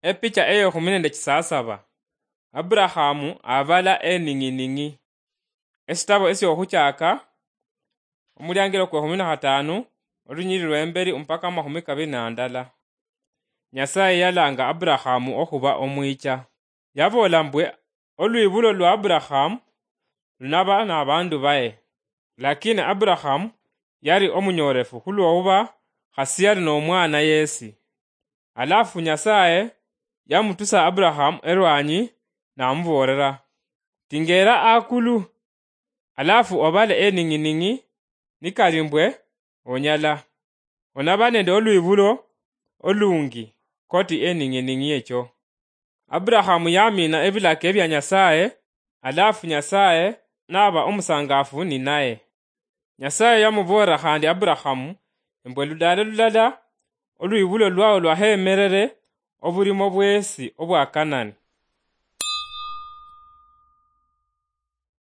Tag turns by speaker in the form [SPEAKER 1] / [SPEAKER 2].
[SPEAKER 1] Epicha eyo khuminende chisasaba. Abrahamu avala ening'iningi. Esitabo esyo khuchaka omulyangilo kwe 15 olunyili lwembeli mpaka 22. Nyasaye yalanga Abrahamu okhuba omwicha. Yabola mbwe olwibulo lwa Abrahamu lunaba na bandu baye. Lakini Abrahamu yali omunyorefu khulwohuba khasiyali n'omwana Yesi. Alafu Nyasaye yamutusa Abrahamu elwanyi namuborera, tingera akulu, alafu obale ening'iningi nikalimbwe onyala. Onaba nende olwibulo olungi koti ening'iningi echo. Abrahamu yamina ebilake bya Nyasaye, alafu Nyasaye naba omusangafu ni naye. Nyasaye yamubora khandi Abrahamu mbwe ludale lulala olwibulo lwawo lwahemerere obulimo bwesi obwa Kanani.